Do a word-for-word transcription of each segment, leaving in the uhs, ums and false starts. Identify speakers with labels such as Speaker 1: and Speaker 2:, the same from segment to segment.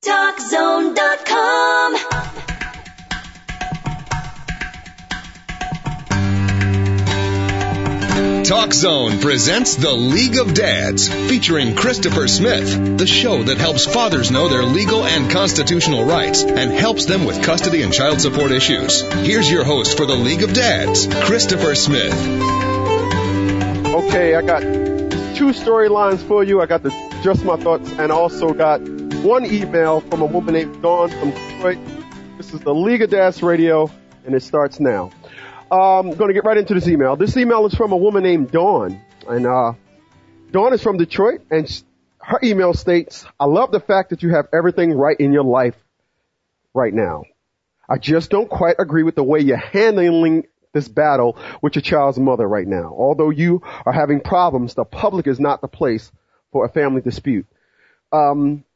Speaker 1: talk zone dot com.
Speaker 2: Talk Zone presents The League of Dads, featuring Christopher Smith, the show that helps fathers know their legal and constitutional rights and helps them with custody and child support issues. Here's your host for The League of Dads, Christopher Smith.
Speaker 3: Okay, I got two storylines for you. I got the Just My Thoughts and also got one email from a woman named Dawn from Detroit. This is The League of Dads Radio, and it starts now. I'm um, going to get right into this email. This email is from a woman named Dawn. And uh, Dawn is from Detroit, and sh- her email states, I love the fact that you have everything right in your life right now. I just don't quite agree with the way you're handling this battle with your child's mother right now. Although you are having problems, the public is not the place for a family dispute. Um,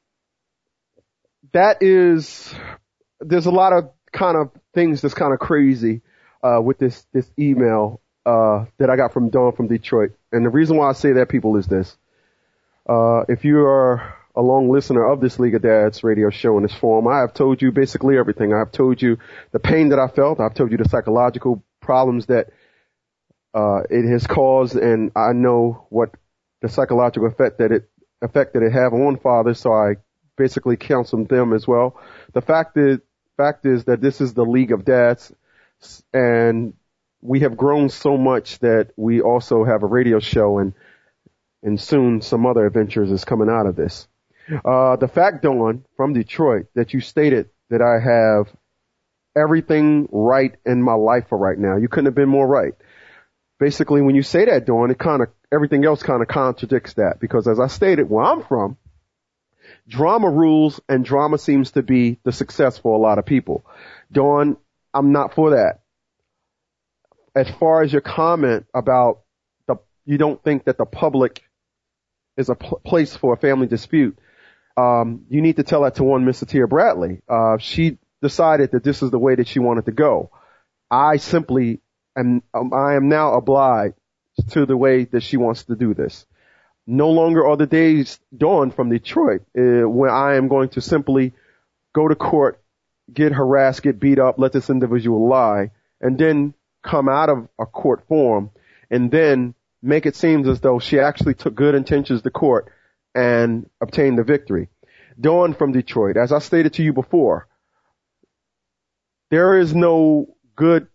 Speaker 3: that is, there's a lot of kind of things that's kind of crazy Uh, with this, this email, uh, that I got from Dawn from Detroit. And the reason why I say that, people, is this. Uh, if you are a long listener of this League of Dads radio show in this form, I have told you basically everything. I have told you the pain that I felt. I've told you the psychological problems that, uh, it has caused. And I know what the psychological effect that it, effect that it have on fathers. So I basically counseled them as well. The fact is, fact is that this is the League of Dads. And we have grown so much that we also have a radio show, and and soon some other adventures is coming out of this. Uh, the fact, Dawn, from Detroit, that you stated that I have everything right in my life for right now. You couldn't have been more right. Basically, when you say that, Dawn, it kind of, everything else kind of contradicts that, because as I stated, where I'm from, drama rules, and drama seems to be the success for a lot of people. Dawn, I'm not for that. As far as your comment about the, you don't think that the public is a pl- place for a family dispute, um, you need to tell that to one Miss Satia Bradley. Uh, she decided that this is the way that she wanted to go. I simply am, um, I am now obliged to the way that she wants to do this. No longer are the days, Dawn, from Detroit, uh, when I am going to simply go to court, get harassed, get beat up, let this individual lie, and then come out of a court forum and then make it seem as though she actually took good intentions to court and obtained the victory. Dawn from Detroit, as I stated to you before, there is no good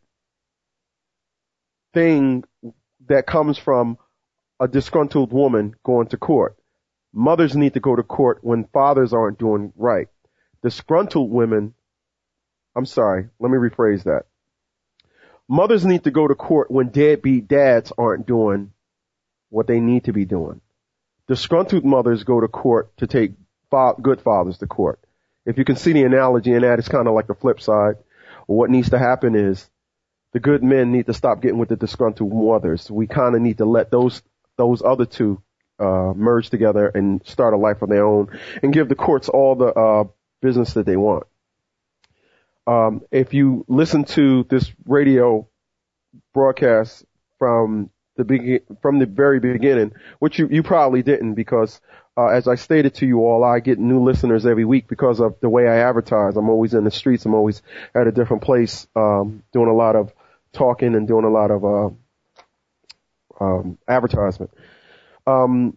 Speaker 3: thing that comes from a disgruntled woman going to court. Mothers need to go to court when fathers aren't doing right. Disgruntled women I'm sorry, let me rephrase that. Mothers need to go to court when deadbeat dads aren't doing what they need to be doing. Disgruntled mothers go to court to take fa- good fathers to court. If you can see the analogy in that, it's kind of like the flip side. What needs to happen is the good men need to stop getting with the disgruntled mothers. We kind of need to let those those other two uh merge together and start a life of their own and give the courts all the uh business that they want. Um, if you listen to this radio broadcast from the be- from the very beginning, which you, you probably didn't, because uh, as I stated to you all, I get new listeners every week because of the way I advertise. I'm always in the streets. I'm always at a different place, um, doing a lot of talking and doing a lot of uh, um, advertisement. Um,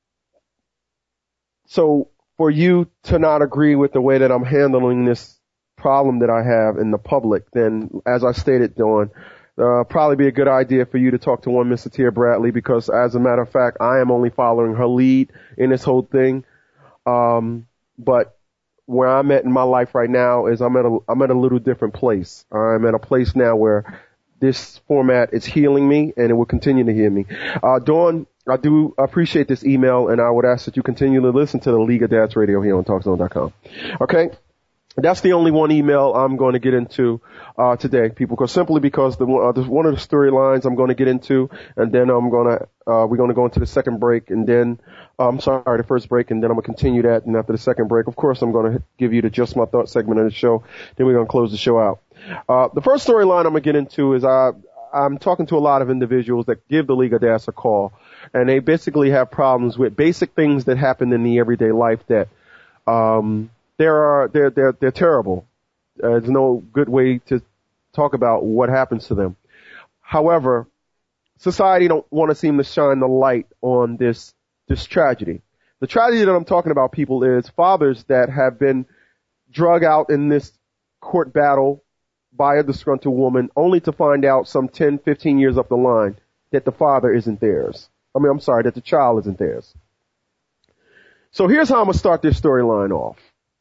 Speaker 3: so for you to not agree with the way that I'm handling this problem that I have in the public, then as I stated, Dawn, uh, probably be a good idea for you to talk to one Miss Satia Bradley, because as a matter of fact, I am only following her lead in this whole thing. Um, but where I'm at in my life right now is I'm at a, I'm at a little different place. I'm at a place now where this format is healing me, and it will continue to heal me. Uh, Dawn, I do appreciate this email, and I would ask that you continue to listen to the League of Dads Radio here on talk zone dot com. Okay? That's the only one email I'm going to get into uh today, people, because simply because the uh, there's one of the storylines I'm going to get into, and then I'm going to uh we're going to go into the second break, and then uh, I'm sorry, the first break, and then I'm going to continue that, and after the second break, of course, I'm going to give you the Just My Thoughts segment of the show. Then we're going to close the show out. Uh the first storyline I'm going to get into is I I'm talking to a lot of individuals that give the League of Dads a call, and they basically have problems with basic things that happen in the everyday life that um there are they're they're they're terrible. Uh, there's no good way to talk about what happens to them. However, society don't want to seem to shine the light on this this tragedy. The tragedy that I'm talking about, people, is fathers that have been drug out in this court battle by a disgruntled woman, only to find out some ten, fifteen years up the line that the father isn't theirs. I mean, I'm sorry, that the child isn't theirs. So here's how I'm going to start this storyline off.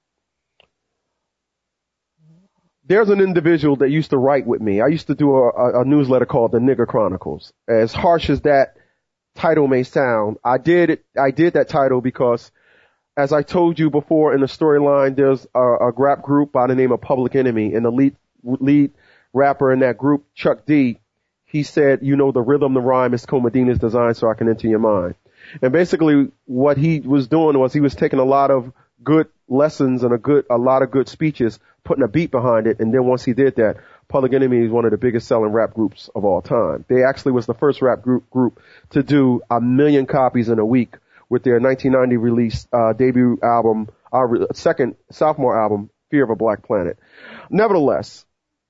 Speaker 3: There's an individual that used to write with me. I used to do a, a, a newsletter called The Nigger Chronicles. As harsh as that title may sound, I did it, I did that title because, as I told you before in the storyline, there's a, a rap group by the name of Public Enemy, and the lead, lead rapper in that group, Chuck D, he said, you know, the rhythm, the rhyme is Comedina's design so I can enter your mind. And basically what he was doing was he was taking a lot of good lessons and a good, a lot of good speeches, putting a beat behind it. And then once he did that, Public Enemy is one of the biggest selling rap groups of all time. They actually was the first rap group, group to do a million copies in a week with their nineteen ninety release, uh, debut album, our second sophomore album, Fear of a Black Planet. Nevertheless,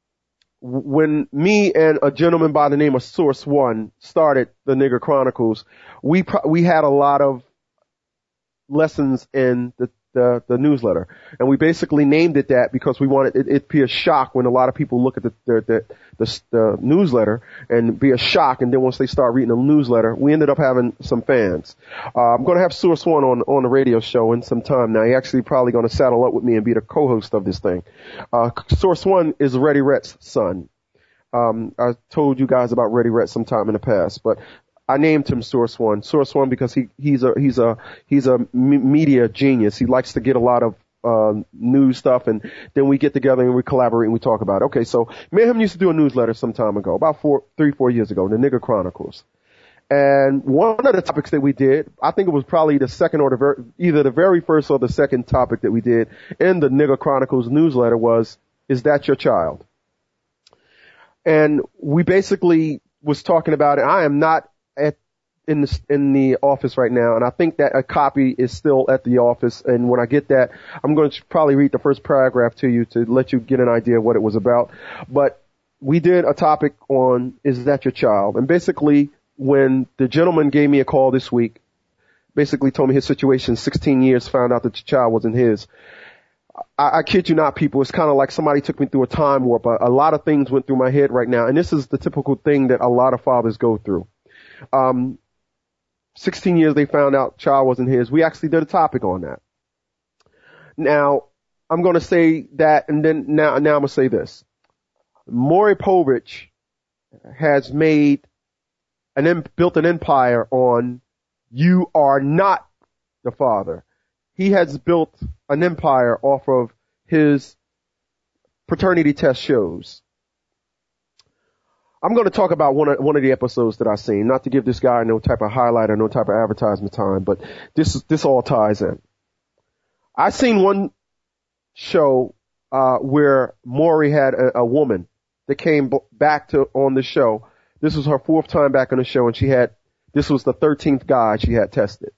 Speaker 3: when me and a gentleman by the name of Source One started the Nigger Chronicles, we pro- we had a lot of lessons in the, the the newsletter, and we basically named it that because we wanted it, it to be a shock when a lot of people look at the the, the the the newsletter and be a shock, and then once they start reading the newsletter, we ended up having some fans. Uh, I'm going to have Source One on on the radio show in some time now. He actually probably going to saddle up with me and be the co-host of this thing. Uh, Source One is Reddy Rhett's son. Um, I told you guys about Reddy Rhett sometime in the past, but I named him Source One. Source One because he he's a he's a he's a media genius. He likes to get a lot of uh news stuff, and then we get together and we collaborate and we talk about it. Okay, so me and him used to do a newsletter some time ago, about four, three, four years ago, the Nigger Chronicles. And one of the topics that we did, I think it was probably the second or the ver- either the very first or the second topic that we did in the Nigger Chronicles newsletter was, is that your child? And we basically was talking about it. I am not at in the, in the office right now, and I think that a copy is still at the office. And when I get that, I'm going to probably read the first paragraph to you to let you get an idea of what it was about. But we did a topic on, is that your child? And basically, when the gentleman gave me a call this week, basically told me his situation, sixteen years, found out that the child wasn't his. I, I kid you not, people, it's kind of like somebody took me through a time warp. A, a lot of things went through my head right now, and this is the typical thing that a lot of fathers go through. Um, sixteen years they found out child wasn't his. We actually did a topic on that. Now, I'm going to say that, and then now, now I'm going to say this. Maury Povich has made an, built an empire on you are not the father. He has built an empire off of his paternity test shows. I'm going to talk about one of, one of the episodes that I've seen, not to give this guy no type of highlight or no type of advertisement time, but this this all ties in. I seen one show uh where Maury had a, a woman that came b- back to on the show. This was her fourth time back on the show, and she had this was the thirteenth guy she had tested.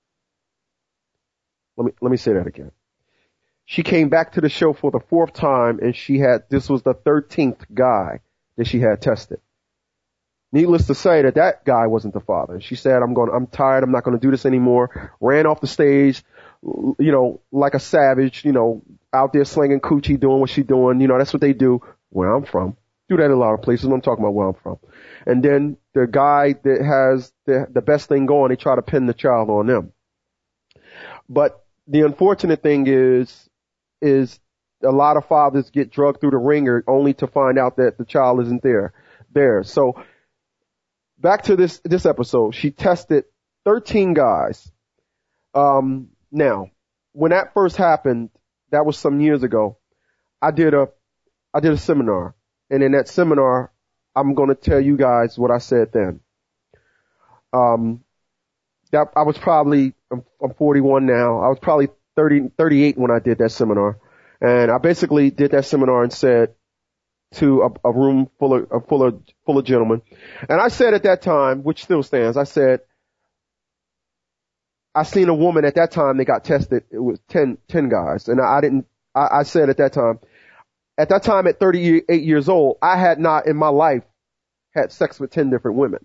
Speaker 3: Let me let me say that again. She came back to the show for the fourth time, and she had this was the thirteenth guy that she had tested. Needless to say that that guy wasn't the father. She said, I'm going, I'm tired. I'm not going to do this anymore. Ran off the stage, you know, like a savage, you know, out there slinging coochie, doing what she doing. You know, that's what they do where I'm from. Do that in a lot of places. I'm talking about where I'm from. And then the guy that has the, the best thing going, they try to pin the child on them. But the unfortunate thing is, is a lot of fathers get drugged through the ringer only to find out that the child isn't there. There. So back to this, this episode. She tested thirteen guys. Um, now, when that first happened, that was some years ago. I did a, I did a seminar. And in that seminar, I'm going to tell you guys what I said then. Um, that I was probably, I'm, I'm forty-one now. I was probably thirty, thirty-eight when I did that seminar. And I basically did that seminar and said to a, a room full of, uh, full of, full of gentlemen. And I said at that time, which still stands, I said, I seen a woman at that time, they got tested. It was ten, ten guys. And I didn't, I, I said at that time, at that time at thirty-eight years old, I had not in my life had sex with ten different women.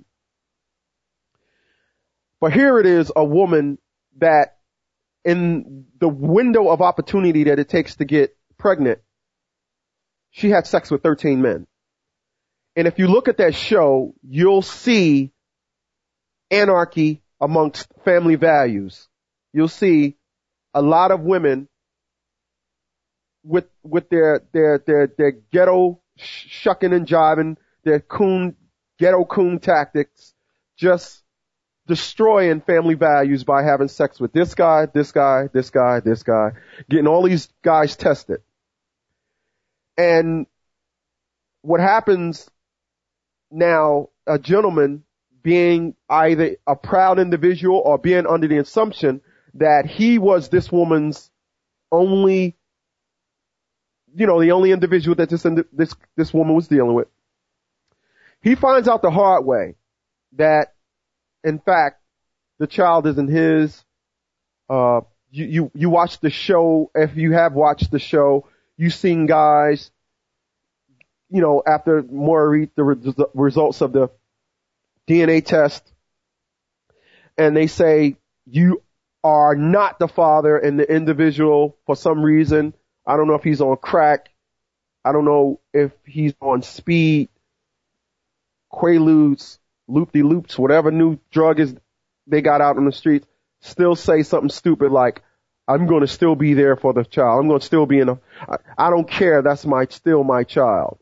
Speaker 3: But here it is, a woman that in the window of opportunity that it takes to get pregnant, she had sex with thirteen men. And if you look at that show, you'll see anarchy amongst family values. You'll see a lot of women with with their their their their ghetto shucking and jiving, their coon ghetto coon tactics, just destroying family values by having sex with this guy, this guy, this guy, this guy, getting all these guys tested. And what happens now, a gentleman being either a proud individual or being under the assumption that he was this woman's only, you know, the only individual that this, this, this woman was dealing with. He finds out the hard way that, in fact, the child isn't his. Uh, you, you, you watch the show. If you have watched the show, you've seen guys, you know, after Maury, the re- results of the D N A test, and they say you are not the father, and the individual, for some reason, I don't know if he's on crack, I don't know if he's on speed, Quaaludes, loop-de-loops, whatever new drug is they got out on the streets, still say something stupid like, I'm going to still be there for the child. I'm going to still be in a, I, I don't care. That's my, still my child.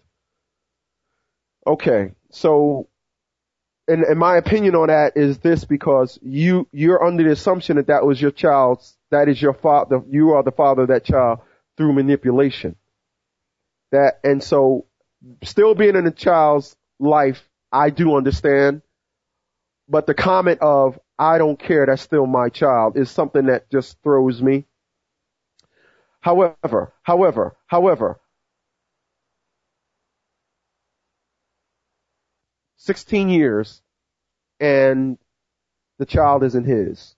Speaker 3: Okay. So, and, and my opinion on that is this, because you, you're under the assumption that that was your child's, that is your father, you are the father of that child through manipulation. That, and so still being in a child's life, I do understand. But the comment of, I don't care, that's still my child, is something that just throws me. However, however, however, sixteen years and the child isn't his.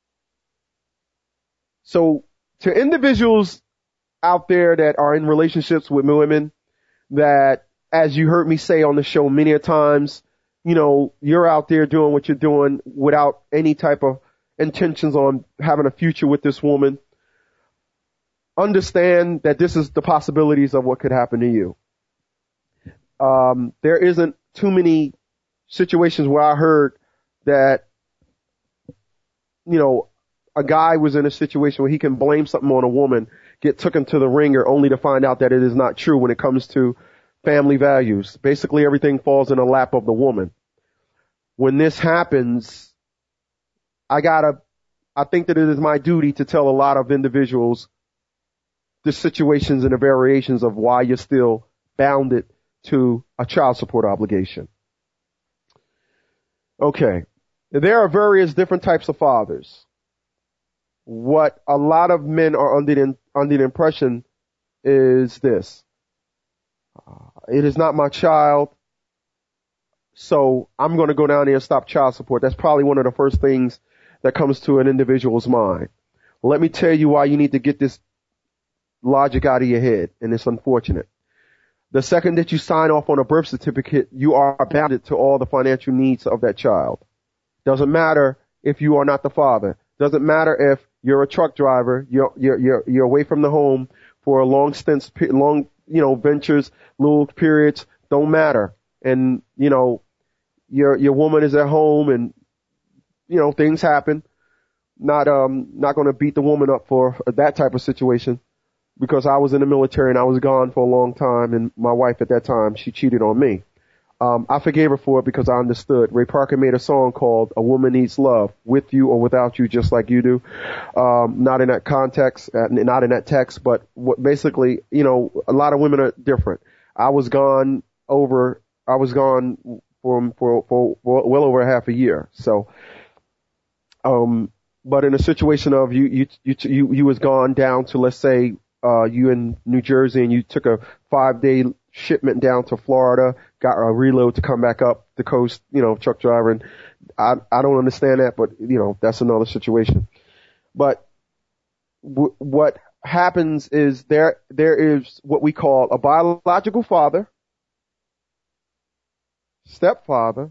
Speaker 3: So to individuals out there that are in relationships with women that, as you heard me say on the show many a times, you know, you're out there doing what you're doing without any type of intentions on having a future with this woman. Understand that this is the possibilities of what could happen to you. Um, there isn't too many situations where I heard that, you know, a guy was in a situation where he can blame something on a woman, get taken to the ringer only to find out that it is not true when it comes to family values. Basically everything falls in the lap of the woman. When this happens, I gotta, I think that it is my duty to tell a lot of individuals the situations and the variations of why you're still bounded to a child support obligation. Okay. There are various different types of fathers. What a lot of men are under the, under the impression is this. Uh, it is not my child, so I'm going to go down there and stop child support. That's probably one of the first things that comes to an individual's mind. Let me tell you why you need to get this logic out of your head, and it's unfortunate. The second that you sign off on a birth certificate, you are bounded to all the financial needs of that child. Doesn't matter if you are not the father. Doesn't matter if you're a truck driver, you're, you're, you're, you're away from the home for a long stints, long, you know, ventures, little periods, don't matter. And, you know, your, your woman is at home and, you know, things happen. Not, um, not going to beat the woman up for that type of situation, because I was in the military and I was gone for a long time, and my wife at that time, she cheated on me. Um, I forgave her for it because I understood. Ray Parker made a song called A Woman Needs Love, with you or without you, just like you do. Um, not in that context, uh, not in that text, but what basically, you know, a lot of women are different. I was gone over, I was gone for, for, for well over a half a year. So, um, but in a situation of you, you, you, you, you was gone down to, let's say, uh, you in New Jersey and you took a five day shipment down to Florida, got a reload to come back up the coast, you know, truck driving. I, I don't understand that, but, you know, that's another situation. But w- what happens is there there is what we call a biological father, stepfather,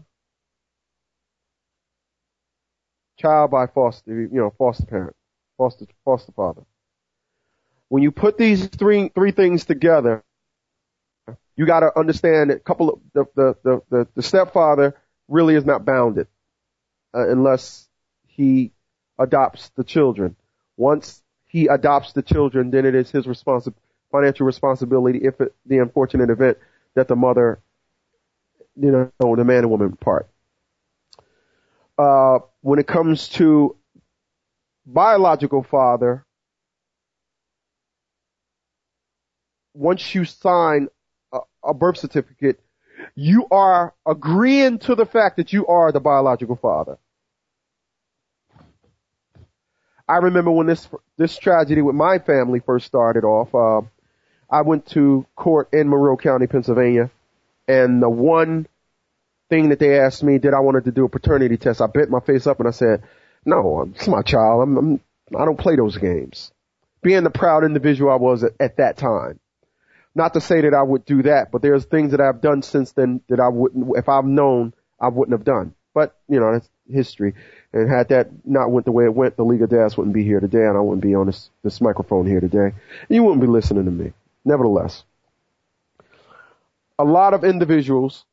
Speaker 3: child by foster, you know, foster parent, foster foster father. When you put these three three things together, you got to understand that a couple of the the the, the, the stepfather really is not bounded uh, unless he adopts the children. Once he adopts the children, then it is his responsi- financial responsibility if it, the unfortunate event that the mother, you know, the man and woman part. Uh, when it comes to biological father, once you sign a, a birth certificate, you are agreeing to the fact that you are the biological father. I remember when this this tragedy with my family first started off, uh, I went to court in Monroe County, Pennsylvania, and the one thing that they asked me, did I wanted to do a paternity test, I bent my face up and I said, no, it's my child. I'm, I'm, I don't play those games. Being the proud individual I was at, at that time. Not to say that I would do that, but there's things that I've done since then that I wouldn't, if I've known, I wouldn't have done. But, you know, that's history. And had that not went the way it went, the League of Dads wouldn't be here today, and I wouldn't be on this, this microphone here today. And you wouldn't be listening to me. Nevertheless, a lot of individuals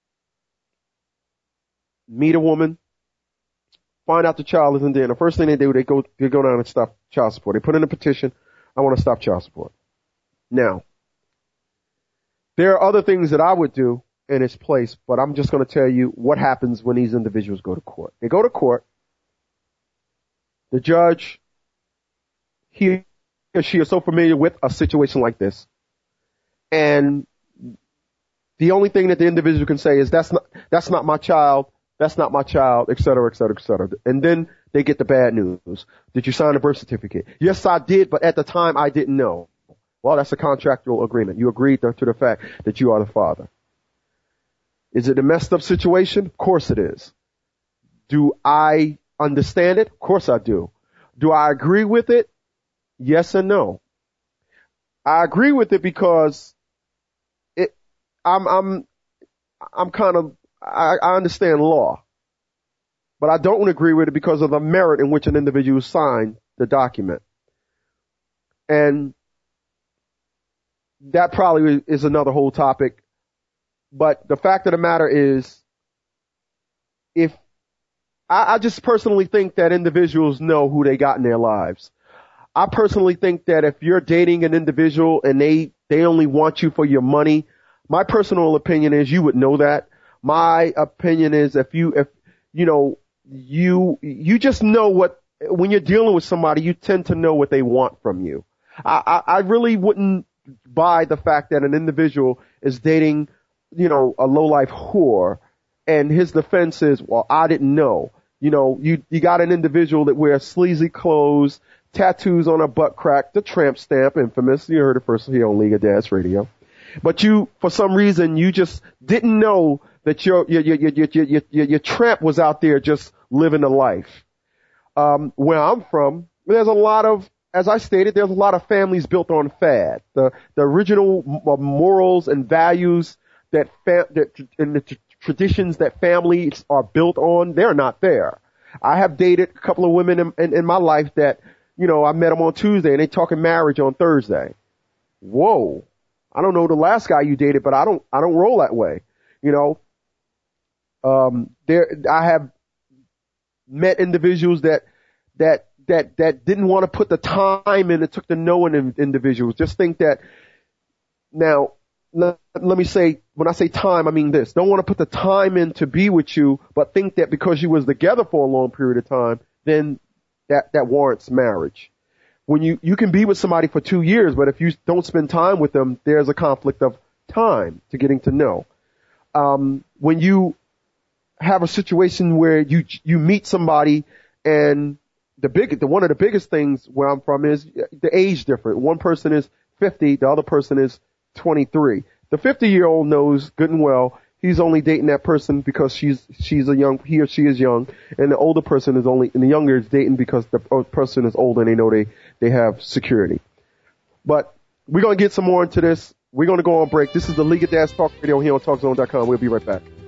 Speaker 3: meet a woman, find out the child isn't there, and the first thing they do, they go, they go down and stop child support. They put in a petition, I want to stop child support. Now, there are other things that I would do in its place, but I'm just going to tell you what happens when these individuals go to court. They go to court. The judge, he or she is so familiar with a situation like this, and the only thing that the individual can say is, that's not, that's not my child, that's not my child, et cetera, et cetera, et cetera. And then they get the bad news. Did you sign a birth certificate? Yes, I did, but at the time I didn't know. Well, that's a contractual agreement. You agreed to, to the fact that you are the father. Is it a messed up situation? Of course it is. Do I understand it? Of course I do. Do I agree with it? Yes and no. I agree with it because it, I'm, I'm, I'm kind of, I, I understand law, but I don't agree with it because of the merit in which an individual signed the document. And that probably is another whole topic. But the fact of the matter is, if I, I just personally think that individuals know who they got in their lives. I personally think that if you're dating an individual and they, they only want you for your money, my personal opinion is you would know that. My opinion is if you, if, you know, you, you just know what, when you're dealing with somebody, you tend to know what they want from you. I, I, I really wouldn't buy the fact that an individual is dating, you know, a lowlife whore, and his defense is, well, I didn't know. You know, you, you got an individual that wears sleazy clothes, tattoos on a butt crack, the tramp stamp, infamous. You heard it first here on League of Dads Radio. But you, for some reason, you just didn't know that your, your, your, your, your, your, your, your tramp was out there just living a life. Um, where I'm from, there's a lot of, as I stated, there's a lot of families built on fad. The, the original morals and values that, fa- that and the t- traditions that families are built on, they're not there. I have dated a couple of women in, in, in my life that, you know, I met them on Tuesday and they talking marriage on Thursday. Whoa. I don't know the last guy you dated, but I don't, I don't roll that way. You know, um, there, I have met individuals that, that, that, that didn't want to put the time in it took to know an individual. Just think that now, let, let me say, when I say time, I mean this. Don't want to put the time in to be with you, but think that because you was together for a long period of time, then that, that warrants marriage. When you, you can be with somebody for two years, but if you don't spend time with them, there's a conflict of time to getting to know. Um, when you have a situation where you, you meet somebody and the big, the, one of the biggest things where I'm from is the age difference. One person is fifty, the other person is twenty-three. The fifty year old knows good and well he's only dating that person because she's she's a young he or she is young, and the older person is only and the younger is dating because the person is older and they know they they have security. But we're gonna get some more into this. We're gonna go on break. This is the League of Dads Talk Radio here on Talk Zone dot com. We'll be right back.